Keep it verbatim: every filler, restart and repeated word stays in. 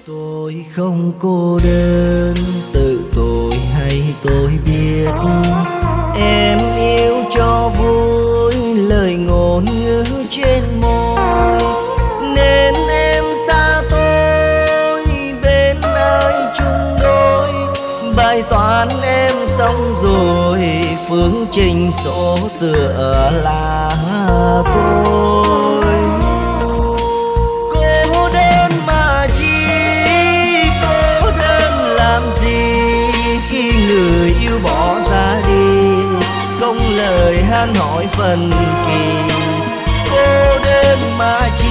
Tôi không cô đơn, tự tôi hay tôi biết. Em yêu cho vui, lời ngôn ngữ trên môi, nên em xa tôi, bên ai chung đôi. Bài toán em xong rồi, phương trình số tựa là tôi. Cô đơn mà chi, cô đơn làm gì, khi người yêu bỏ ra đi, không lời han hỏi phần kỳ. Cô đơn mà chi,